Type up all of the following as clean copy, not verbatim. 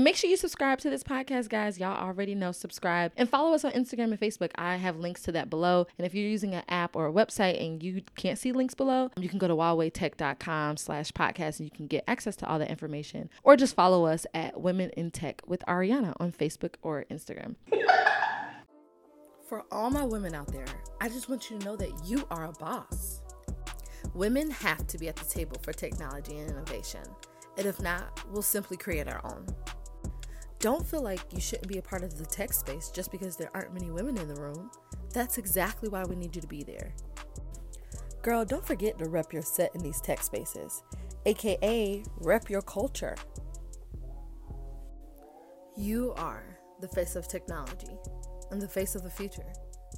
Make sure you subscribe to this podcast, guys. Y'all already know, subscribe and follow us on Instagram and Facebook. I have links to that below. And if you're using an app or a website and you can't see links below, you can go to wildwaytech.com/podcast and you can get access to all that information. Or just follow us at Women in Tech with Ariana on Facebook or Instagram. For all my women out there, I just want you to know that you are a boss. Women have to be at the table for technology and innovation. And if not, we'll simply create our own. Don't feel like you shouldn't be a part of the tech space just because there aren't many women in the room. That's exactly why we need you to be there. Girl, don't forget to rep your set in these tech spaces, aka rep your culture. You are the face of technology and the face of the future.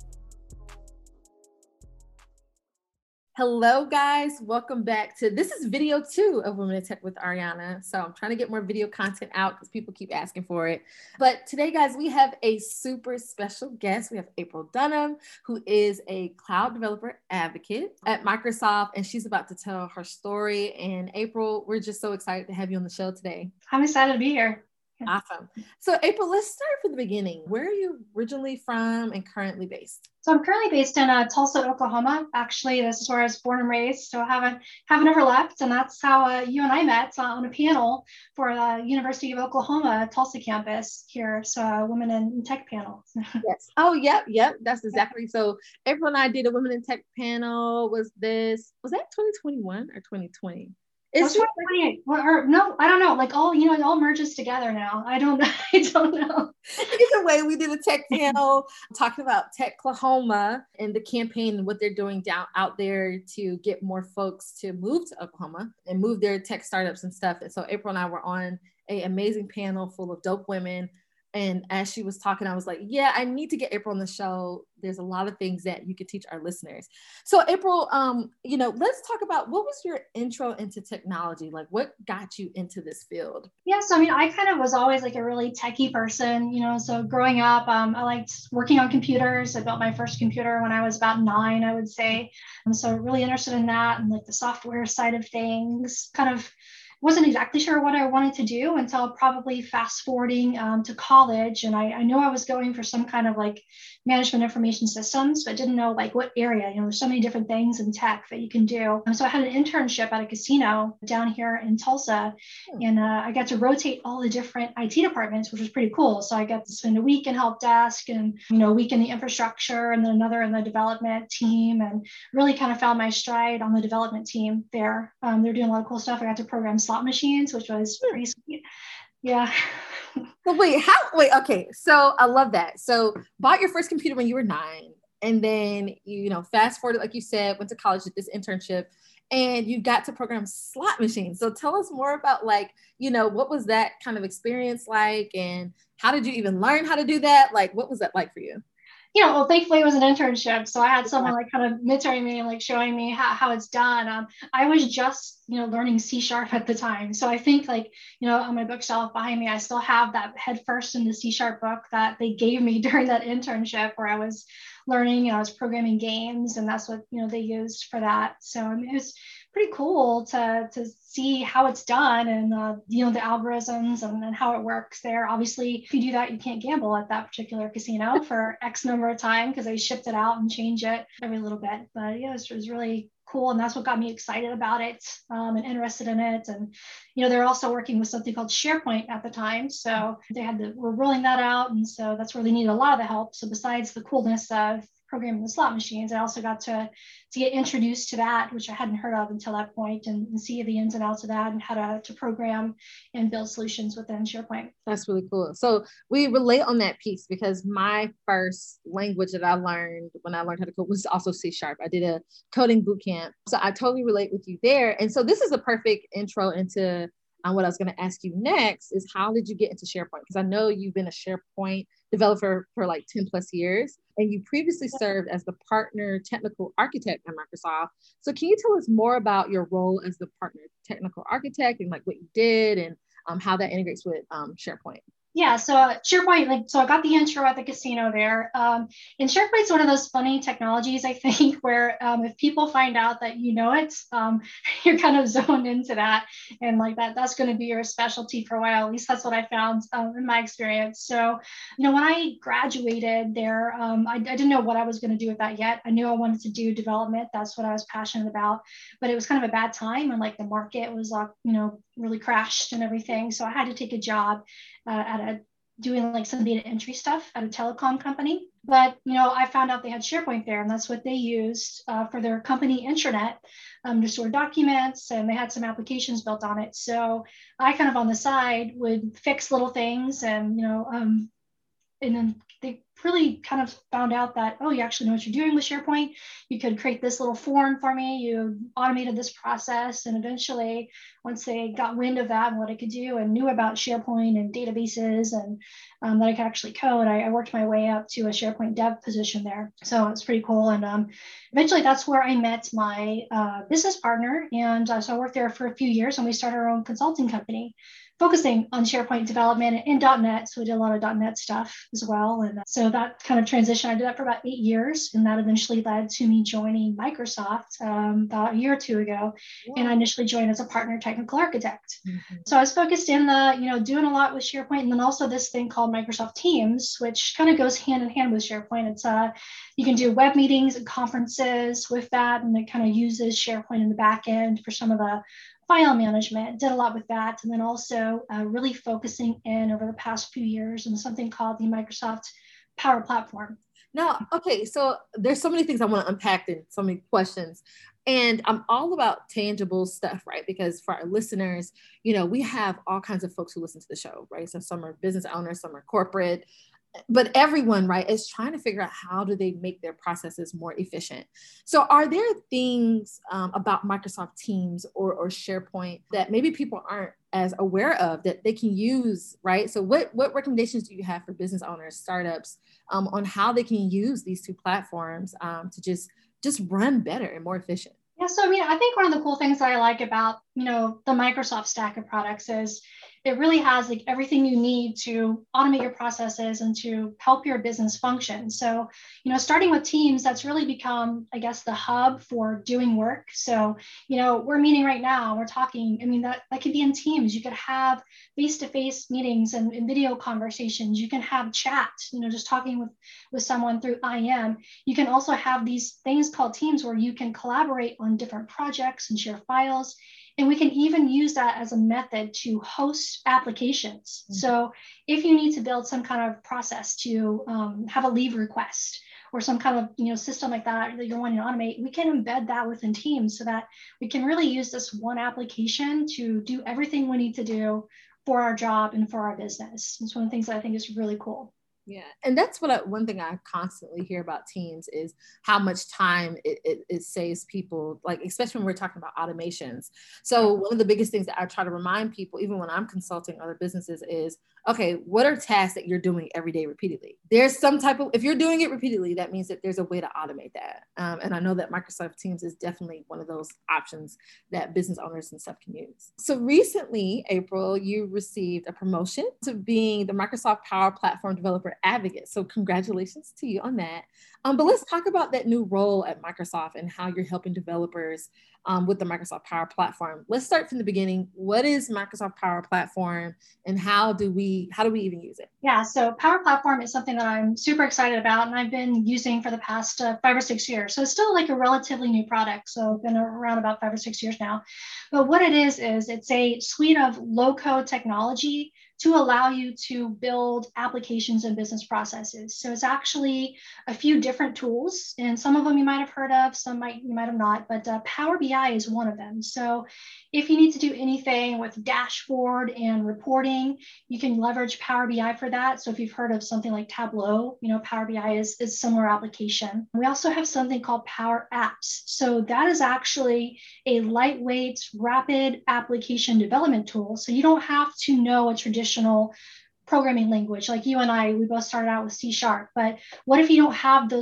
Hello guys, welcome back to, this is video 2 of Women in Tech with Ariana. So I'm trying to get more video content out because people keep asking for it. But today guys, we have a super special guest. We have April Dunham, who is a cloud developer advocate at Microsoft, and she's about to tell her story. And April, we're just so excited to have you on the show today. I'm excited to be here. Awesome. So April, let's start from the beginning. Where are you originally from and currently based? So I'm currently based in Tulsa, Oklahoma. Actually, this is where I was born and raised. So I haven't ever left. And that's how you and I met on a panel for the University of Oklahoma Tulsa campus here. So Women in Tech panel. Yes. Oh, yep. That's exactly. So April and I did a Women in Tech panel. Was that 2021 or 2020? It's 2028. Or no, I don't know. Like it all merges together now. I don't know. Either way, we did a tech panel talking about Techlahoma and the campaign and what they're doing out there to get more folks to move to Oklahoma and move their tech startups and stuff. And so April and I were on an amazing panel full of dope women. And as she was talking, I was like, yeah, I need to get April on the show. There's a lot of things that you could teach our listeners. So April, let's talk about, what was your intro into technology? Like, what got you into this field? Yeah, so I kind of was always like a really techie person, so growing up, I liked working on computers. I built my first computer when I was about 9, I would say. So really interested in that and like the software side of things. Kind of wasn't exactly sure what I wanted to do until probably fast forwarding to college. And I knew I was going for some kind of like management information systems, but didn't know like what area. There's so many different things in tech that you can do. And so I had an internship at a casino down here in Tulsa, and I got to rotate all the different IT departments, which was pretty cool. So I got to spend a week in help desk and a week in the infrastructure and then another in the development team, and really kind of found my stride on the development team there. They're doing a lot of cool stuff. I got to program slot machines, which was pretty sweet. Yeah. Okay. So I love that. So bought your first computer when you were 9, and then, fast forward, like you said, went to college, did this internship, and you got to program slot machines. So tell us more about what was that kind of experience like, and how did you even learn how to do that? Like, what was that like for you? Well, thankfully it was an internship. So I had someone like kind of mentoring me and like showing me how it's done. I was just, learning C# at the time. So I think on my bookshelf behind me, I still have that head first in the C# book that they gave me during that internship where I was learning, I was programming games, and that's what, they used for that. So it was pretty cool to see how it's done and, the algorithms and how it works there. Obviously, if you do that, you can't gamble at that particular casino for X number of time because they shipped it out and change it every little bit. But yeah, it was really cool. And that's what got me excited about it and interested in it. And, they're also working with something called SharePoint at the time. So we're rolling that out. And so that's where they needed a lot of the help. So besides the coolness of programming the slot machines, I also got to get introduced to that, which I hadn't heard of until that point, and see the ins and outs of that and how to program and build solutions within SharePoint. That's really cool. So we relate on that piece because my first language that I learned when I learned how to code was also C#. I did a coding boot camp. So I totally relate with you there. And so this is a perfect intro into what I was going to ask you next is, how did you get into SharePoint? Because I know you've been a SharePoint developer for like 10 plus years, and you previously served as the partner technical architect at Microsoft. So can you tell us more about your role as the partner technical architect and like what you did and how that integrates with SharePoint? Yeah, so SharePoint, like, so I got the intro at the casino there. And SharePoint's one of those funny technologies, I think, where if people find out that you know it, you're kind of zoned into that. And like that's going to be your specialty for a while. At least that's what I found in my experience. So, when I graduated there, I didn't know what I was going to do with that yet. I knew I wanted to do development. That's what I was passionate about. But it was kind of a bad time, and like the market was like, really crashed and everything. So I had to take a job doing like some data entry stuff at a telecom company. But I found out they had SharePoint there, and that's what they used for their company intranet to store documents, and they had some applications built on it. So I kind of on the side would fix little things, and then they really kind of found out that, oh, you actually know what you're doing with SharePoint. You could create this little form for me. You automated this process. And eventually, once they got wind of that and what I could do and knew about SharePoint and databases and that I could actually code, I worked my way up to a SharePoint dev position there. So it's pretty cool. And eventually, that's where I met my business partner. And so I worked there for a few years, and we started our own consulting company focusing on SharePoint development and .NET. So we did a lot of .NET stuff as well. And so that kind of transition, I did that for about 8 years. And that eventually led to me joining Microsoft about a year or two ago. Wow. And I initially joined as a partner technical architect. Mm-hmm. So I was focused in doing a lot with SharePoint, and then also this thing called Microsoft Teams, which kind of goes hand in hand with SharePoint. It's you can do web meetings and conferences with that, and it kind of uses SharePoint in the back end for some of the file management. Did a lot with that. And then also really focusing in over the past few years on something called the Microsoft Power Platform. Now, okay, so there's so many things I want to unpack and so many questions. And I'm all about tangible stuff, right? Because for our listeners, we have all kinds of folks who listen to the show, right? So some are business owners, some are corporate, but everyone, right, is trying to figure out how do they make their processes more efficient. So are there things about Microsoft Teams or SharePoint that maybe people aren't as aware of that they can use, right? So what recommendations do you have for business owners, startups, on how they can use these two platforms to just run better and more efficient? Yeah, so I think one of the cool things that I like about, the Microsoft stack of products is it really has like everything you need to automate your processes and to help your business function. So, starting with Teams, that's really become, I guess, the hub for doing work. So, we're meeting right now, we're talking, that could be in Teams. You could have face-to-face meetings and video conversations. You can have chat, just talking with someone through IM. You can also have these things called Teams where you can collaborate on different projects and share files. And we can even use that as a method to host applications. Mm-hmm. So if you need to build some kind of process to have a leave request or some kind of system like that you're wanting to automate, we can embed that within Teams so that we can really use this one application to do everything we need to do for our job and for our business. It's one of the things that I think is really cool. Yeah. And that's one thing I constantly hear about Teams is how much time it saves people, like, especially when we're talking about automations. So one of the biggest things that I try to remind people, even when I'm consulting other businesses, is, okay, what are tasks that you're doing every day repeatedly? There's some type of, if you're doing it repeatedly, that means that there's a way to automate that. And I know that Microsoft Teams is definitely one of those options that business owners and stuff can use. So recently, April, you received a promotion to being the Microsoft Power Platform Developer Advocate. So congratulations to you on that. But let's talk about that new role at Microsoft and how you're helping developers with the Microsoft Power Platform. Let's start from the beginning. What is Microsoft Power Platform and how do we even use it? Yeah, so Power Platform is something that I'm super excited about and I've been using for the past 5 or 6 years. So it's still like a relatively new product. So I've been around about 5 or 6 years now. But what it is it's a suite of low-code technology to allow you to build applications and business processes. So it's actually a few different tools, and some of them you might have heard of, you might have not, but Power BI is one of them. So if you need to do anything with dashboard and reporting, you can leverage Power BI for that. So if you've heard of something like Tableau, Power BI is a similar application. We also have something called Power Apps. So that is actually a lightweight, rapid application development tool. So you don't have to know a traditional programming language. Like you and I, we both started out with C#. But what if you don't have those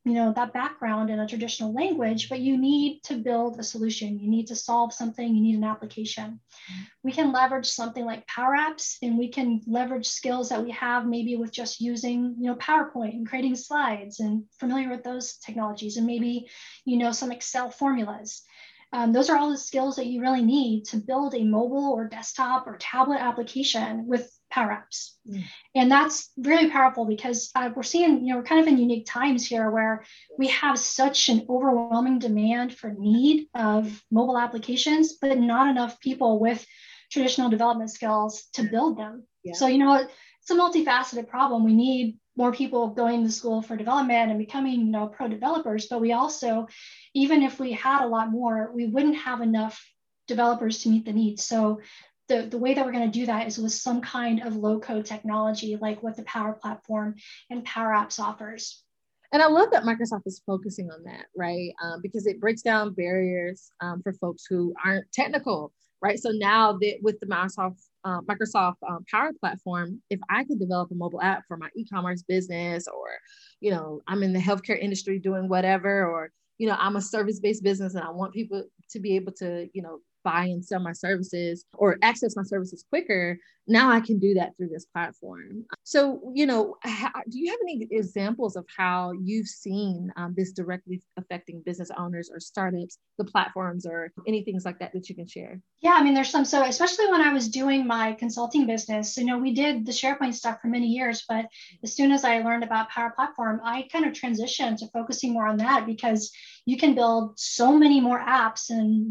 that background in a traditional language, but you need to build a solution. You need to solve something. You need an application. We can leverage something like Power Apps, and we can leverage skills that we have maybe with just using, PowerPoint and creating slides and familiar with those technologies, and maybe, some Excel formulas. Those are all the skills that you really need to build a mobile or desktop or tablet application with Power Apps. And that's really powerful because we're seeing, we're kind of in unique times here where we have such an overwhelming demand for need of mobile applications, but not enough people with traditional development skills to build them. Yeah. So, it's a multifaceted problem. We need more people going to school for development and becoming, pro developers, but we also, even if we had a lot more, we wouldn't have enough developers to meet the needs. So the way that we're going to do that is with some kind of low code technology, like what the Power Platform and Power Apps offers. And I love that Microsoft is focusing on that, right? Because it breaks down barriers for folks who aren't technical, right? So now that with the Microsoft Power Platform, if I could develop a mobile app for my e-commerce business, or, I'm in the healthcare industry doing whatever, or, I'm a service-based business and I want people to be able to, buy and sell my services or access my services quicker, now I can do that through this platform. So, do you have any examples of how you've seen this directly affecting business owners or startups, the platforms, or any things like that you can share? Yeah, I mean, there's some. So especially when I was doing my consulting business, we did the SharePoint stuff for many years, but as soon as I learned about Power Platform, I kind of transitioned to focusing more on that because you can build so many more apps and,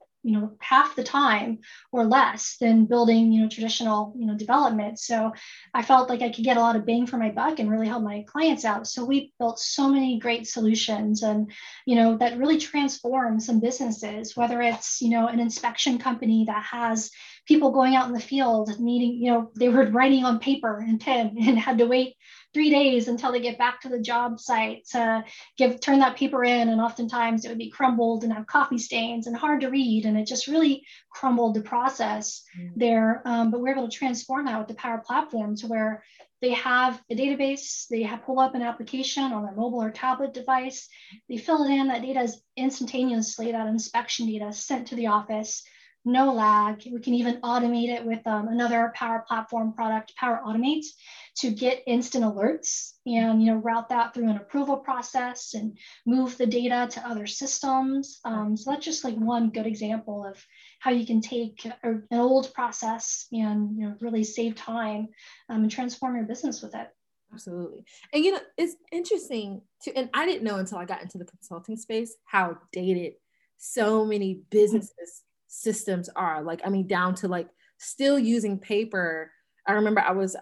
half the time or less than building, traditional, development. So I felt like I could get a lot of bang for my buck and really help my clients out. So we built so many great solutions and, that really transform some businesses, whether it's, an inspection company that has people going out in the field needing, they were writing on paper and pen and had to wait 3 days until they get back to the job site to turn that paper in. And oftentimes it would be crumbled and have coffee stains and hard to read. And it just really crumbled the process there. But we're able to transform that with the Power Platform to where they have a database, they pull up an application on their mobile or tablet device, they fill it in, that data is instantaneously, that inspection data sent to the office. No lag. We can even automate it with another Power Platform product, Power Automate, to get instant alerts and route that through an approval process and move the data to other systems. So that's just like one good example of how you can take an old process and really save time and transform your business with it. Absolutely. And it's interesting and I didn't know until I got into the consulting space how dated so many businesses systems are, down to still using paper. I remember I was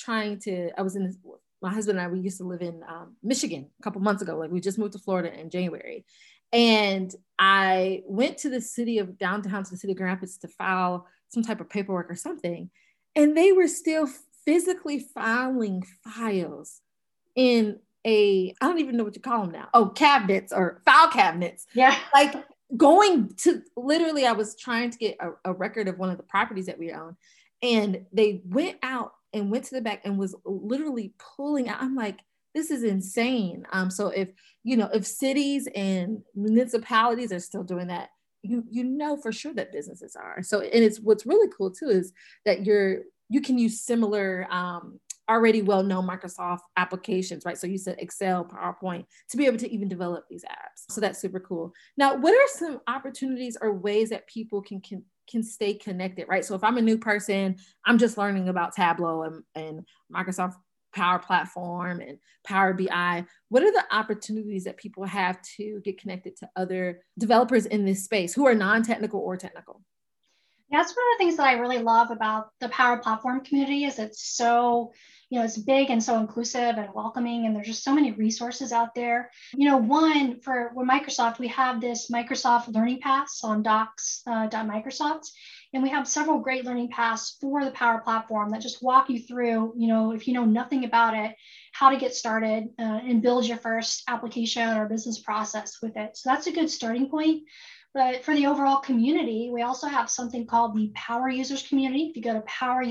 my husband and I, we used to live in Michigan a couple months ago. We just moved to Florida in January. And I went to downtown to the city of Grand Rapids to file some type of paperwork or something. And they were still physically filing files in I don't even know what you call them now. Oh, cabinets or file cabinets. Yeah. Going to literally, I was trying to get a record of one of the properties that we own, and they went out and went to the back and was literally pulling out. I'm like, this is insane. So if cities and municipalities are still doing that, you know for sure that businesses are. So, and it's what's really cool too is that you can use similar already well-known Microsoft applications, right? So you said Excel, PowerPoint, to be able to even develop these apps. So that's super cool. Now, what are some opportunities or ways that people can stay connected, right? So if I'm a new person, I'm just learning about Tableau and Microsoft Power Platform and Power BI. What are the opportunities that people have to get connected to other developers in this space who are non-technical or technical? Yeah, that's one of the things that I really love about the Power Platform community is it's so, it's big and so inclusive and welcoming, and there's just so many resources out there. One, for Microsoft, we have this Microsoft Learning Pass on docs.microsoft, and we have several great learning paths for the Power Platform that just walk you through, if you know nothing about it, how to get started and build your first application or business process with it. So that's a good starting point. But for the overall community, we also have something called the Power Users community. If you go to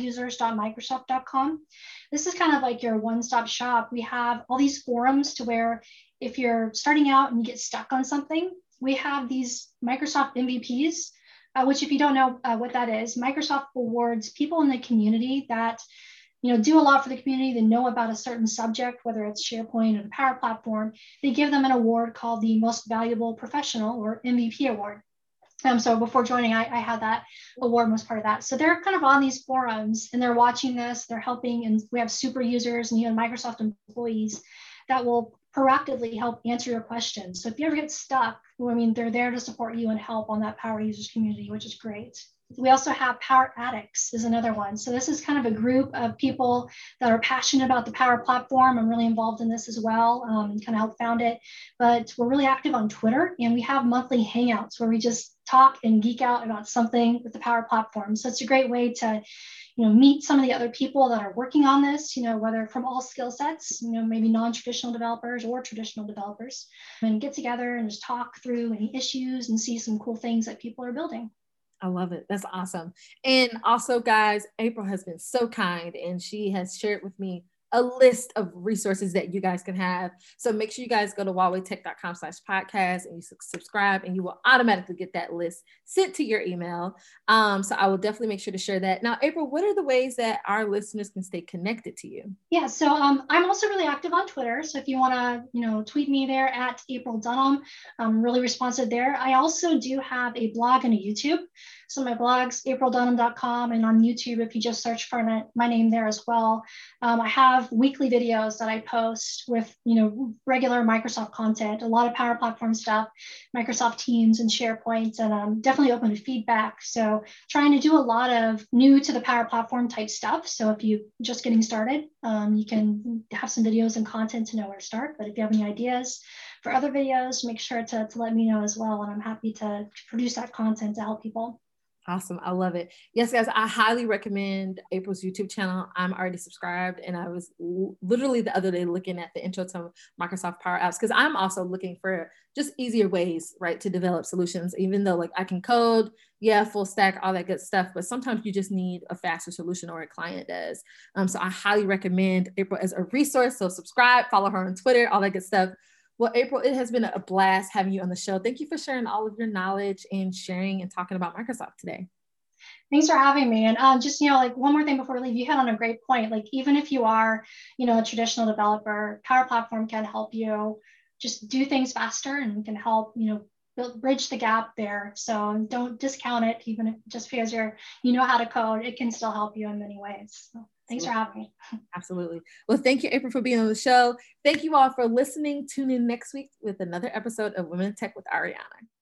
powerusers.microsoft.com, this is kind of like your one-stop shop. We have all these forums to where if you're starting out and you get stuck on something, we have these Microsoft MVPs, which if you don't know what that is, Microsoft awards people in the community that do a lot for the community. They know about a certain subject, whether it's SharePoint or the Power Platform. They give them an award called the Most Valuable Professional, or MVP award. So before joining, I had that award, was part of that. So they're kind of on these forums and they're watching this, they're helping, and we have super users and Microsoft employees that will proactively help answer your questions. So if you ever get stuck, they're there to support you and help on that Power Users community, which is great. We also have Power Addicts is another one. So this is kind of a group of people that are passionate about the Power Platform. I'm really involved in this as well, and kind of helped found it. But we're really active on Twitter, and we have monthly hangouts where we just talk and geek out about something with the Power Platform. So it's a great way to meet some of the other people that are working on this, whether from all skill sets, maybe non-traditional developers or traditional developers, and get together and just talk through any issues and see some cool things that people are building. I love it. That's awesome. And also, guys, April has been so kind and she has shared with me a list of resources that you guys can have. So make sure you guys go to huawei-tech.com/podcast and you subscribe, and you will automatically get that list sent to your email. So I will definitely make sure to share that. Now, April, what are the ways that our listeners can stay connected to you? Yeah, so I'm also really active on Twitter. So if you want to, tweet me there at April Dunham, I'm really responsive there. I also do have a blog and a YouTube. So my blog's aprildunham.com, and on YouTube, if you just search for my name there as well. I have weekly videos that I post with, regular Microsoft content, a lot of Power Platform stuff, Microsoft Teams and SharePoint, and I'm definitely open to feedback. So trying to do a lot of new to the Power Platform type stuff. So if you're just getting started, you can have some videos and content to know where to start. But if you have any ideas for other videos, make sure to let me know as well. And I'm happy to produce that content to help people. Awesome. I love it. Yes, guys, I highly recommend April's YouTube channel. I'm already subscribed, and I was literally the other day looking at the intro to Microsoft Power Apps, because I'm also looking for just easier ways, right, to develop solutions, even though like I can code, yeah, full stack, all that good stuff, but sometimes you just need a faster solution, or a client does. So I highly recommend April as a resource. So subscribe, follow her on Twitter, all that good stuff. Well, April, it has been a blast having you on the show. Thank you for sharing all of your knowledge and sharing and talking about Microsoft today. Thanks for having me. And just, like one more thing before we leave, you hit on a great point. Like, even if you are, a traditional developer, Power Platform can help you just do things faster and can help, bridge the gap there. So don't discount it, even if just because you know how to code, it can still help you in many ways. So thanks for having me. Absolutely. Well, thank you, April, for being on the show. Thank you all for listening. Tune in next week with another episode of Women in Tech with Ariana.